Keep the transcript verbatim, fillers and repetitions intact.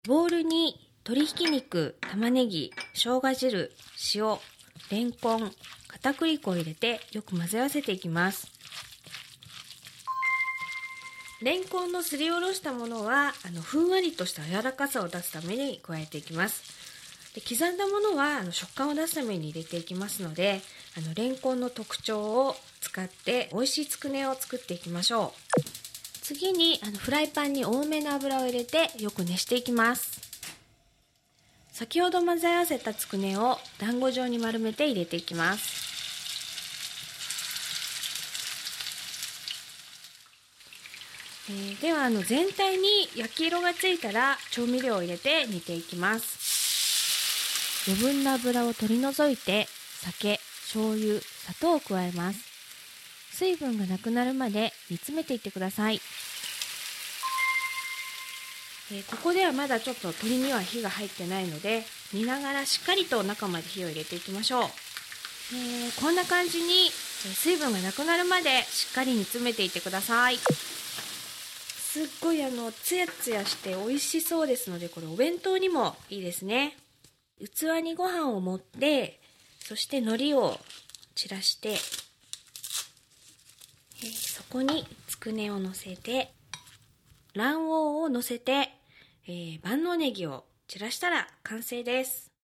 ボウルに鶏ひき肉、玉ねぎ、生姜汁、塩、レンコン、片栗粉を入れてよく混ぜ合わせていきます。レンコンのすりおろしたものはあのふんわりとした柔らかさを出すために加えていきます。で刻んだものはあの食感を出すために入れていきますので、あのレンコンの特徴を使って美味しいつくねを作っていきましょう。次にあのフライパンに多めの油を入れてよく熱していきます。先ほど混ぜ合わせたつくねを団子状に丸めて入れていきます。えー、ではあの全体に焼き色がついたら調味料を入れて煮ていきます。余分な油を取り除いて酒、醤油、砂糖を加えます。水分がなくなるまで煮詰めていってください。えー、ここではまだちょっと鶏には火が入ってないので、煮ながらしっかりと中まで火を入れていきましょう。えー、こんな感じに水分がなくなるまでしっかり煮詰めていってください。すっごいあのツヤツヤして美味しそうですので、これお弁当にもいいですね。器にご飯を盛って、そして海苔を散らして、えー、そこにつくねを乗せて、卵黄を乗せて、えー、万能ネギを散らしたら完成です。